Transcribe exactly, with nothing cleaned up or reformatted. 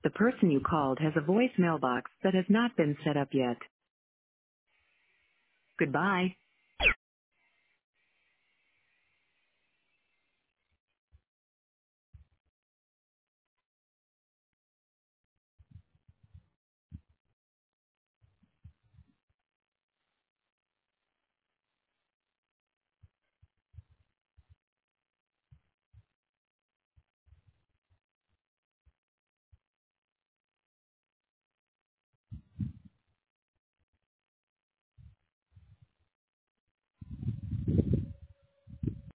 The person you called has a voice mailbox that has not been set up yet. Goodbye.